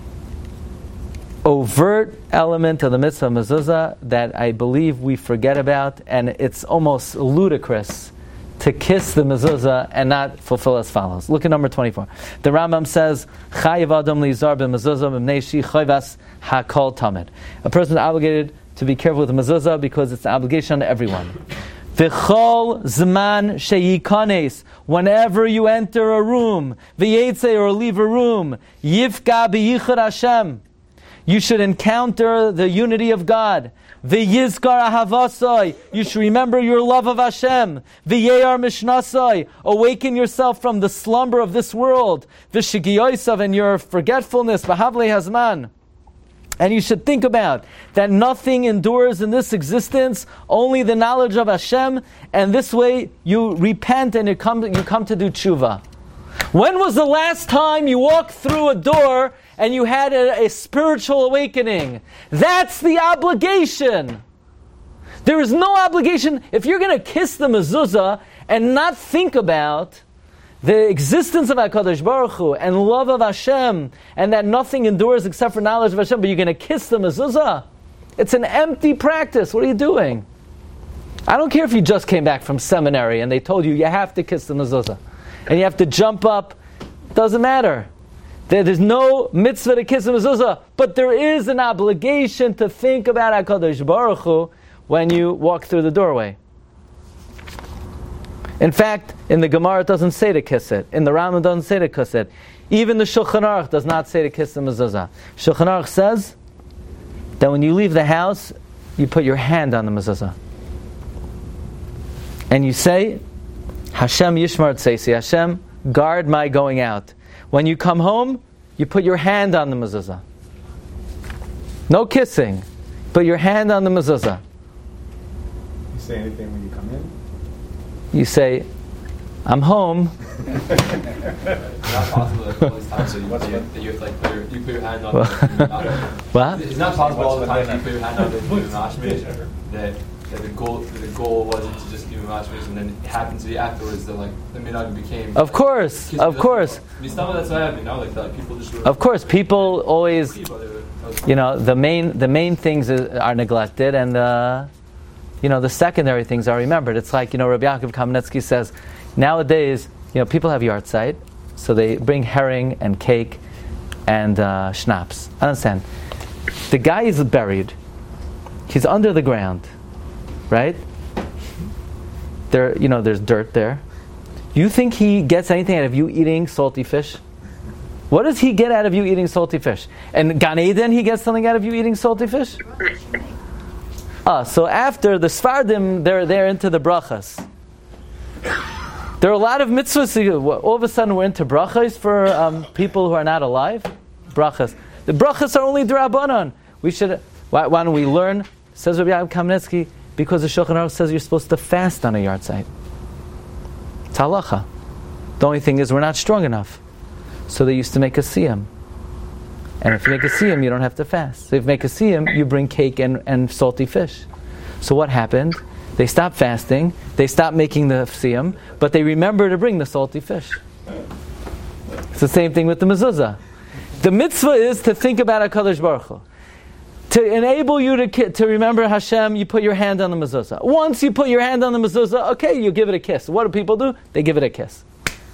overt element of the mitzvah mezuzah that I believe we forget about, and it's almost ludicrous to kiss the mezuzah and not fulfill as follows. Look at number twenty-four. The Rambam says, "Chayiv adam lizar b'mezuzah b'mnei shi chayvas hakol tamid." A person is obligated to be careful with the mezuzah because it's an obligation on everyone. V'chol zman sheyikanes, whenever you enter a room, v'yetze, or leave a room, yifka b'yichud Hashem, you should encounter the unity of God. V'yizkar ahavasai, you should remember your love of Hashem. V'yeyar mishnasai, awaken yourself from the slumber of this world. V'shigiyosav, and your forgetfulness. V'havle hazman. And you should think about that nothing endures in this existence, only the knowledge of Hashem, and this way you repent and you come, you come to do tshuva. When was the last time you walked through a door and you had a, a spiritual awakening? That's the obligation. There is no obligation. If you're going to kiss the mezuzah and not think about the existence of HaKadosh Baruch Hu and love of Hashem, and that nothing endures except for knowledge of Hashem, but you're going to kiss the mezuzah, it's an empty practice. What are you doing? I don't care if you just came back from seminary and they told you you have to kiss the mezuzah and you have to jump up. Doesn't matter. There's no mitzvah to kiss the mezuzah, but there is an obligation to think about HaKadosh Baruch Hu when you walk through the doorway. In fact, in the Gemara it doesn't say to kiss it. In the Rambam it doesn't say to kiss it. Even the Shulchan Aruch does not say to kiss the mezuzah. Shulchan Aruch says that when you leave the house, you put your hand on the mezuzah. And you say, Hashem Yishmar Tzeisi, Hashem, guard my going out. When you come home, you put your hand on the mezuzah. No kissing. Put your hand on the mezuzah. You say anything when you come in? You say, I'm home. It's not possible like, all these times so you, that you have to like put your, you put your hand on the What? It's not possible all the time that you put your hand on the mashmish that that the goal the goal wasn't to just do mashmish and then it happened to be afterwards that like the minhag became. Of course, of course. I mean, some of that's what happened, you know, like that people just. Of course, people always, you know, the main the main things are neglected and. Uh, You know, the secondary things are remembered. It's like, you know, Rabbi Yaakov Kamenetsky says, nowadays, you know, people have yahrzeit, so they bring herring and cake and uh, schnapps. I understand. The guy is buried. He's under the ground, right? There, you know, there's dirt there. You think he gets anything out of you eating salty fish? What does he get out of you eating salty fish? And Gan Eden, he gets something out of you eating salty fish? Ah, so after the Sfardim, they're, they're into the brachas. There are a lot of mitzvahs. All of a sudden we're into brachas for um, people who are not alive. Brachas. The brachas are only d'Rabbanan. We should. Why, why don't we learn? Says Rabbi Yaakov Kamenetsky, because the Shulchan Aruch says you're supposed to fast on a yard site. It's halacha. The only thing is we're not strong enough. So they used to make a siyam. And if you make a siyam, you don't have to fast. So if you make a siyam, you bring cake and, and salty fish. So what happened? They stopped fasting, they stopped making the siyam, but they remember to bring the salty fish. It's the same thing with the mezuzah. The mitzvah is to think about HaKadosh Baruch Hu. To enable you to, to remember Hashem, you put your hand on the mezuzah. Once you put your hand on the mezuzah, okay, you give it a kiss. What do people do? They give it a kiss.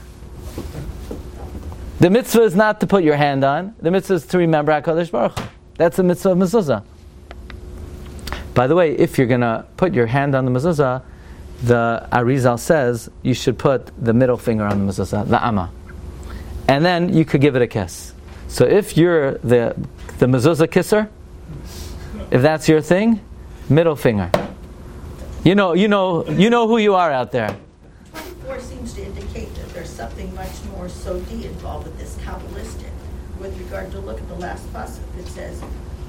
The mitzvah is not to put your hand on. The mitzvah is to remember HaKadosh Baruch Hu. That's the mitzvah of mezuzah. By the way, if you're going to put your hand on the mezuzah, the Arizal says you should put the middle finger on the mezuzah, the amma. And then you could give it a kiss. So if you're the the mezuzah kisser, if that's your thing, middle finger. You know, you know, you know who you are out there. Four seems to indicate that there's something much more sodi involved with this Kabbalistic. With regard to look at the last pasuk, it says,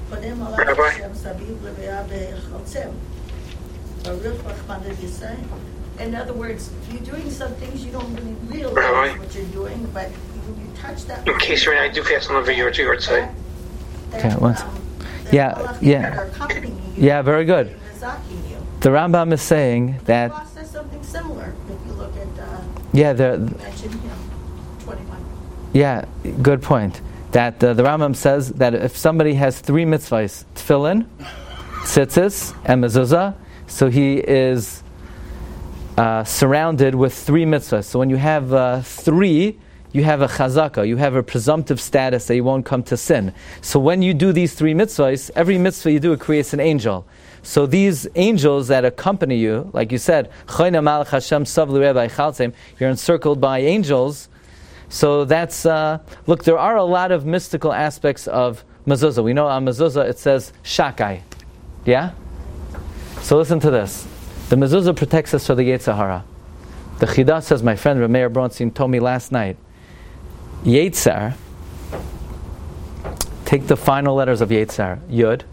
in other words, you're doing some things you don't really realize Rabbi, what you're doing, but when you touch that... In case you're I do fast on over your yard side. Okay, once. Um, yeah, yeah. Yeah, very good. The Rambam is saying that... There's something similar if you look at... Uh, yeah, the... Mention him, twenty-one. Yeah, good point. That uh, the Rambam says that if somebody has three mitzvahs, tefillin, tzitzis, and mezuzah, so he is uh, surrounded with three mitzvahs. So when you have uh, three, you have a chazaka, you have a presumptive status that you won't come to sin. So when you do these three mitzvahs, every mitzvah you do, it creates an angel. So these angels that accompany you, like you said, you're encircled by angels. So that's, uh, look, there are a lot of mystical aspects of mezuzah. We know on mezuzah it says shakai. Yeah? So listen to this. The mezuzah protects us from the Yetzer Hara. The Chidah says, my friend Rameir Bronstein told me last night, Yetzer, take the final letters of Yetzer, Yud.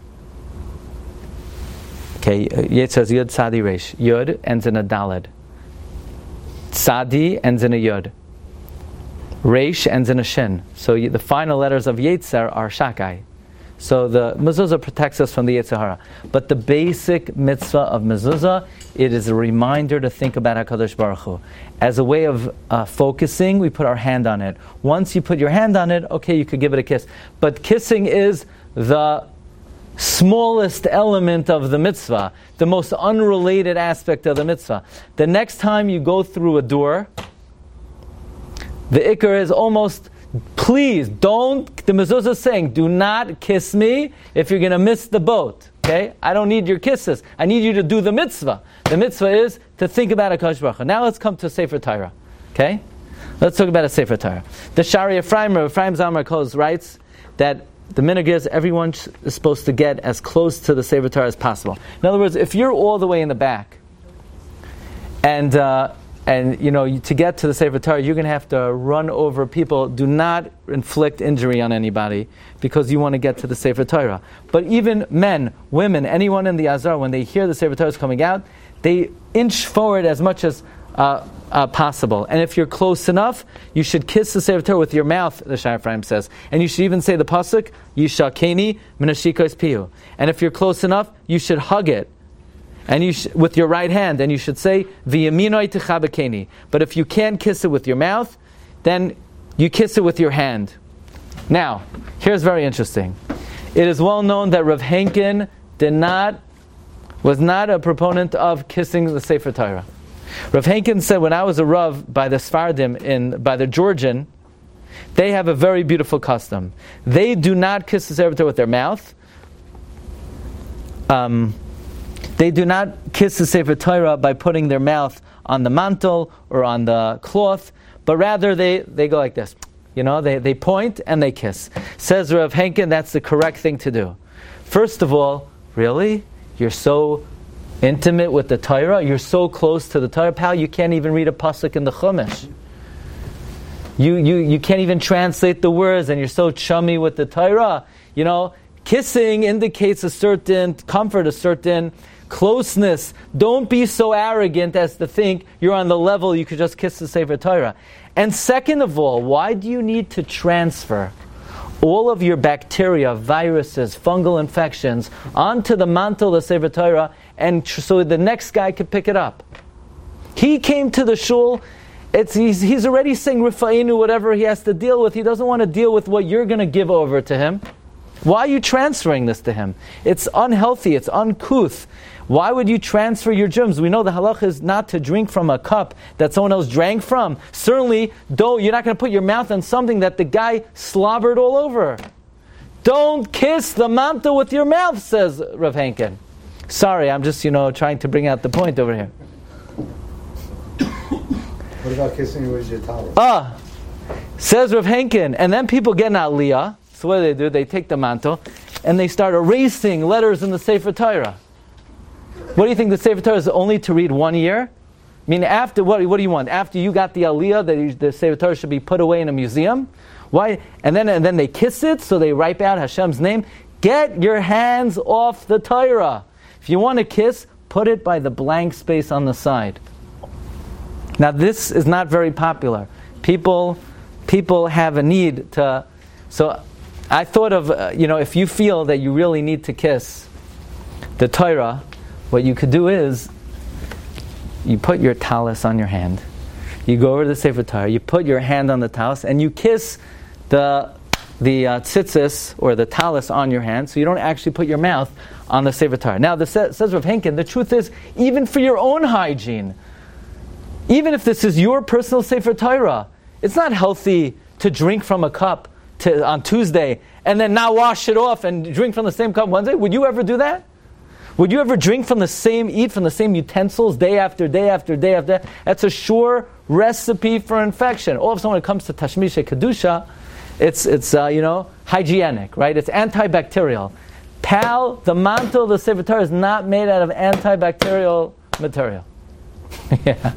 Okay, Yetzer is Yud, Tzadi, Resh. Yud ends in a Daled. Tzadi ends in a Yud. Reish ends in a shin. So you, the final letters of Yetzer are Shakai. So the mezuzah protects us from the Yetzer Hara. But the basic mitzvah of mezuzah, it is a reminder to think about HaKadosh Baruch Hu. As a way of uh, focusing, we put our hand on it. Once you put your hand on it, okay, you could give it a kiss. But kissing is the smallest element of the mitzvah, the most unrelated aspect of the mitzvah. The next time you go through a door, the ikar is almost, please don't, the mezuzah is saying, do not kiss me if you're going to miss the boat. Okay? I don't need your kisses. I need you to do the mitzvah. The mitzvah is to think about HaKadosh Baruch Hu. Now let's come to Sefer Torah. Okay? Let's talk about a Sefer Torah. The Shari Ephraim, Ephraim Zalman Koz writes that the minhag is everyone is supposed to get as close to the Sefer Torah as possible. In other words, if you're all the way in the back, and uh, and you know to get to the Sefer Torah, you're going to have to run over people. Do not inflict injury on anybody because you want to get to the Sefer Torah. But even men, women, anyone in the Azar, when they hear the Sefer Torah is coming out, they inch forward as much as uh, uh, possible. And if you're close enough, you should kiss the Sefer Torah with your mouth, the Shai Ephraim says. And you should even say the pasuk, Yishakeni minashikos pihu. And if you're close enough, you should hug it. And you sh- with your right hand, and you should say v'yaminoi tichabekeni. But if you can't kiss it with your mouth, then you kiss it with your hand. Now, here's very interesting. It is well known that Rav Henkin did not, was not a proponent of kissing the Sefer Torah. Rav Henkin said, when I was a Rav by the Sfardim, in by the Georgian, they have a very beautiful custom. They do not kiss the Sefer Torah with their mouth. Um, they do not kiss the Sefer Torah by putting their mouth on the mantle or on the cloth, but rather they, they go like this. You know, they, they point and they kiss. Says Rav Henkin, that's the correct thing to do. First of all, really? You're so intimate with the Torah? You're so close to the Torah? Pal, you can't even read a pasuk in the Chumash. You, you, you can't even translate the words, and you're so chummy with the Torah. You know, kissing indicates a certain comfort, a certain closeness. Don't be so arrogant as to think you're on the level you could just kiss the Sefer Torah. And second of all, why do you need to transfer all of your bacteria, viruses, fungal infections onto the mantle of the Sefer Torah, and tr- so the next guy could pick it up? He came to the shul. It's, he's, he's already saying Rifa'inu, whatever he has to deal with. He doesn't want to deal with what you're going to give over to him. Why are you transferring this to him? It's unhealthy. It's uncouth. Why would you transfer your germs? We know the halach is not to drink from a cup that someone else drank from. Certainly, don't. You're not going to put your mouth on something that the guy slobbered all over. Don't kiss the mantle with your mouth, says Rav Henkin. Sorry, I'm just, you know, trying to bring out the point over here. What about kissing with your towel? Ah, says Rav Henkin, and then people get an aliyah. So what do they do? They take the mantle and they start erasing letters in the Sefer Torah. What do you think the Sefer Torah is only to read one year? I mean, after what? What do you want? After you got the aliyah, that you, the Sefer Torah should be put away in a museum? Why? And then and then they kiss it, so they write out Hashem's name. Get your hands off the Torah. If you want to kiss, put it by the blank space on the side. Now, this is not very popular. People, people have a need to. So, I thought of uh, you know, if you feel that you really need to kiss the Torah, what you could do is you put your talus on your hand. You go over to the Sefer Torah. You put your hand on the talus and you kiss the the uh, tzitzis or the talus on your hand, so you don't actually put your mouth on the Sefer Torah. Now, the says Rav Henkin, the truth is, even for your own hygiene. Even if this is your personal Sefer Torah, it's not healthy to drink from a cup to, on Tuesday and then not wash it off and drink from the same cup Wednesday. Would you ever do that? Would you ever drink from the same, eat from the same utensils day after day after day after day? That's a sure recipe for infection. All of a sudden, when it comes to Tashmisha Kedusha, it's, it's uh, you know, hygienic, right? It's antibacterial. Pal, the mantle of the Sefer Torah is not made out of antibacterial material. Yeah.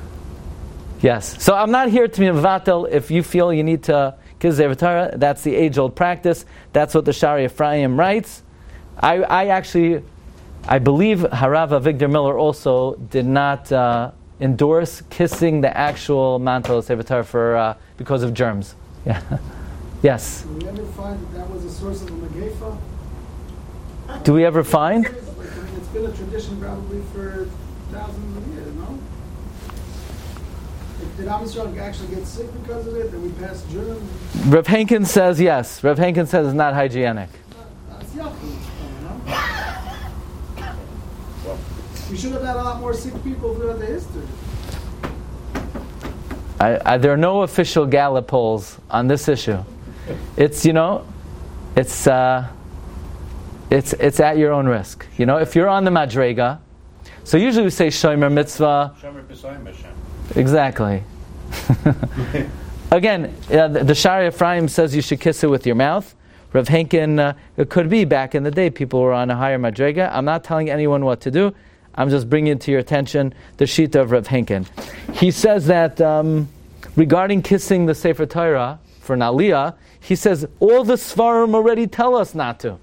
Yes. So I'm not here to be mevatel. If you feel you need to kiss Sefer Torah, that's the age-old practice. That's what the Shari Ephraim writes. I, I actually, I believe Harav Avigdor Miller also did not uh, endorse kissing the actual mantle of Sefer Torah for uh, because of germs. Yeah. Yes. Do we ever find that that was a source of a megefa? Do we ever find? It's been a tradition probably for thousands of years, no? Did Am Yisrael actually get sick because of it? Did we pass germs? Rav Henkin says yes. Rav Henkin says it's not hygienic. That's yucky, no? We should have had a lot more sick people throughout the history. I, I, there are no official Gallup polls on this issue. It's, you know, it's uh, it's it's at your own risk. You know, if you're on the Madrega, so usually we say Shomer Mitzvah. Shomer B'Sayim Hashem. Exactly. Again, uh, the, the Shari Ephraim says you should kiss it with your mouth. Rav Henkin, uh, it could be back in the day people were on a higher Madrega. I'm not telling anyone what to do. I'm just bringing to your attention the Shita of Rav Henkin. He says that um, regarding kissing the Sefer Torah for an Aliyah, he says all the Svarim already tell us not to.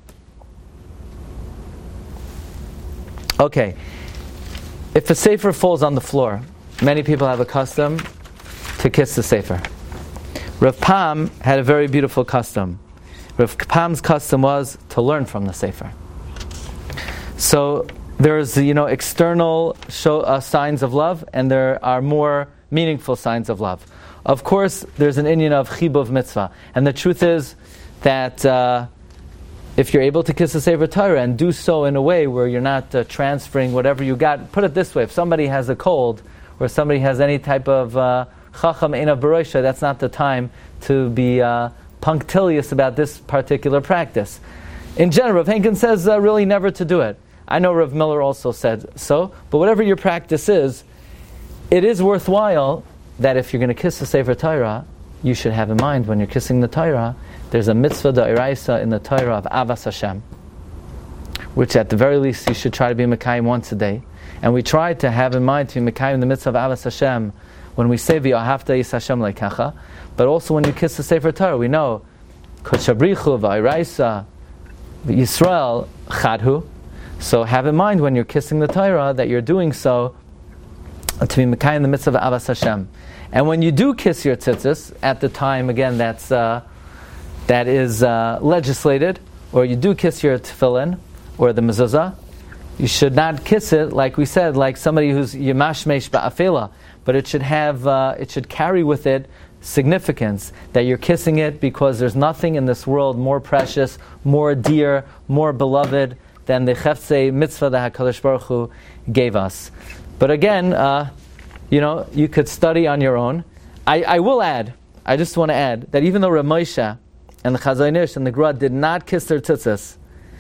Okay, if a Sefer falls on the floor, many people have a custom to kiss the Sefer. Rav Pam had a very beautiful custom. Rav Pam's custom was to learn from the Sefer. So there's, you know, external show, uh, signs of love, and there are more meaningful signs of love. Of course, there's an inyan of chibuv mitzvah, and the truth is that uh, if you're able to kiss the Sefer Torah and do so in a way where you're not uh, transferring whatever you got, put it this way: if somebody has a cold or somebody has any type of uh, chacham einav b'roisha, that's not the time to be uh, punctilious about this particular practice. In general, Rav Henkin says uh, really never to do it. I know Rav Miller also said so, but whatever your practice is, it is worthwhile that if you're going to kiss the Sefer Torah, you should have in mind when you're kissing the Torah, there's a mitzvah d'oraisa in the Torah of Avas Hashem, which at the very least you should try to be Mekayim once a day. And we try to have in mind to be Mekayim in the mitzvah of Avas Hashem when we say V'ahavta Yis Hashem leikacha, but also when you kiss the Sefer Torah, we know Kodshabrichu v'oraisa Yisrael chadhu. So have in mind when you're kissing the Torah that you're doing so to be Mekayim in the mitzvah of Avas Hashem. And when you do kiss your tzitzis, at the time, again, that's uh, that is uh, legislated, or you do kiss your tefillin, or the mezuzah, you should not kiss it, like we said, like somebody who's yemashmesh ba'afela, but it should have, uh, it should carry with it significance, that you're kissing it because there's nothing in this world more precious, more dear, more beloved than the cheftzei mitzvah that HaKadosh Baruch Hu gave us. But again, uh, you know, you could study on your own. I, I will add, I just want to add, that even though Rav Moshe and the Chazon Ish and the Gra did not kiss their tzitzis,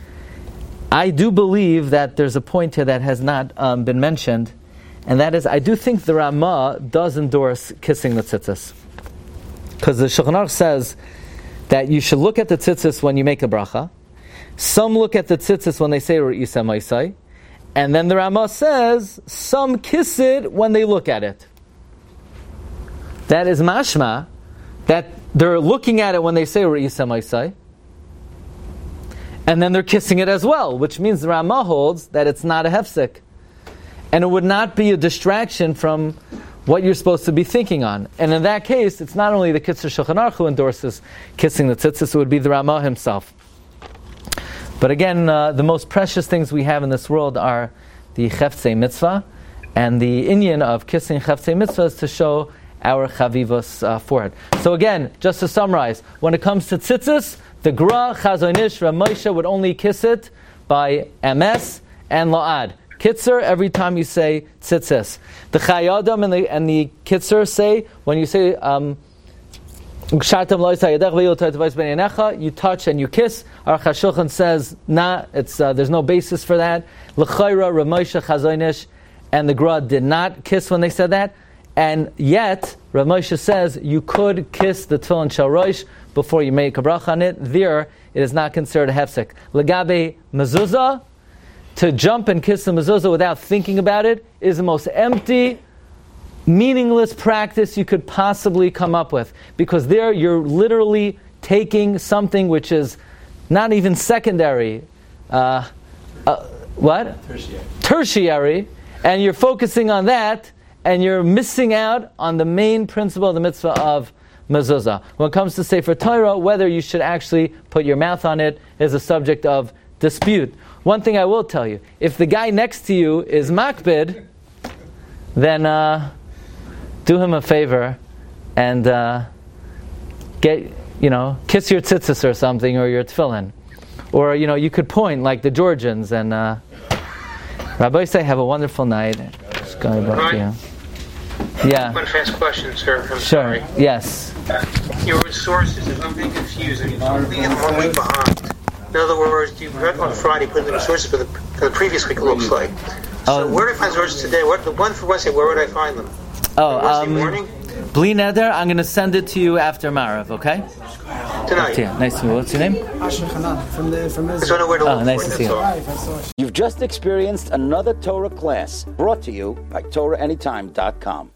I do believe that there's a point here that has not um, been mentioned, and that is, I do think the Ramah does endorse kissing the tzitzis. Because the Shulchan Aruch says that you should look at the tzitzis when you make a bracha. Some look at the tzitzis when they say Re'isa Maisai. And then the Ramah says, some kiss it when they look at it. That is mashma, that they're looking at it when they say Re'isa Maisai. And then they're kissing it as well, which means the Ramah holds that it's not a hefsek. And it would not be a distraction from what you're supposed to be thinking on. And in that case, it's not only the Kitzur Shulchan Aruch who endorses kissing the tzitzis, it would be the Ramah himself. But again, uh, the most precious things we have in this world are the Cheftzei Mitzvah, and the inyan of kissing Cheftzei Mitzvah is to show our Chavivos uh, for it. So again, just to summarize, when it comes to tzitzis, the Gra, Chazon Ish, Rav Moshe would only kiss it by M S and La'ad. Kitzur, every time you say tzitzis. The Chai Adam and the, and the Kitzur say, when you say, um, you touch and you kiss. Our Chashulchan says, nah, it's, uh, there's no basis for that. L'chayra, Rav Moshe, Chazon Ish, and the Gra did not kiss when they said that. And yet, Rav Moshe says, you could kiss the tefillin shel rosh before you make a bracha on it. There, it is not considered a hefsek. Legabe mezuzah, to jump and kiss the mezuzah without thinking about it is the most empty, meaningless practice you could possibly come up with, because there you're literally taking something which is not even secondary, uh, uh, what? Tertiary. Tertiary, and you're focusing on that, and you're missing out on the main principle of the mitzvah of mezuzah. When it comes to Sefer Torah, whether you should actually put your mouth on it is a subject of dispute. One thing I will tell you, if the guy next to you is makbid, then uh, do him a favor and uh, get, you know, kiss your tzitzis or something, or your tefillin. Or, you know, you could point like the Georgians. And uh, Rabbi say, have a wonderful night. Just going back to you. Yeah. One fast question, sir. I'm sure. sorry. Yes. Your sources, if I'm being confused, I'm one week behind. In other words, you read on Friday, put in the sources for the, for the previous week, it looks like. So Oh. where do I find sources today? What, the one for Wednesday, where would I find them? Oh, Wednesday um, morning? Bli Neder, I'm going to send it to you after Marav, okay? Tonight. Yeah, nice to meet you. What's your name? Asher Hanan from the from I Israel. don't know where to Oh, look nice for to it, see that's you. all. Live, I saw it. You've just experienced another Torah class brought to you by Torah Anytime dot com.